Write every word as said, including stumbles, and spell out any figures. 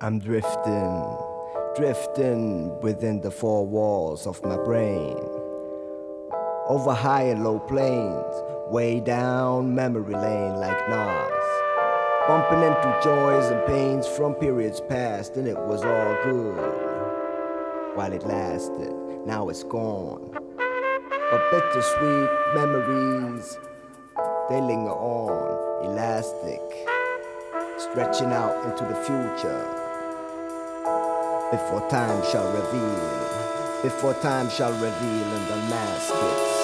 I'm drifting, drifting within the four walls of my brain. Over high and low plains, way down memory lane like Nas. Bumping into joys and pains from periods past, and it was all good while it lasted. Now it's gone. But bittersweet memories, they linger on, elastic, stretching out into the future. Before time shall reveal, before time shall reveal and unmask it.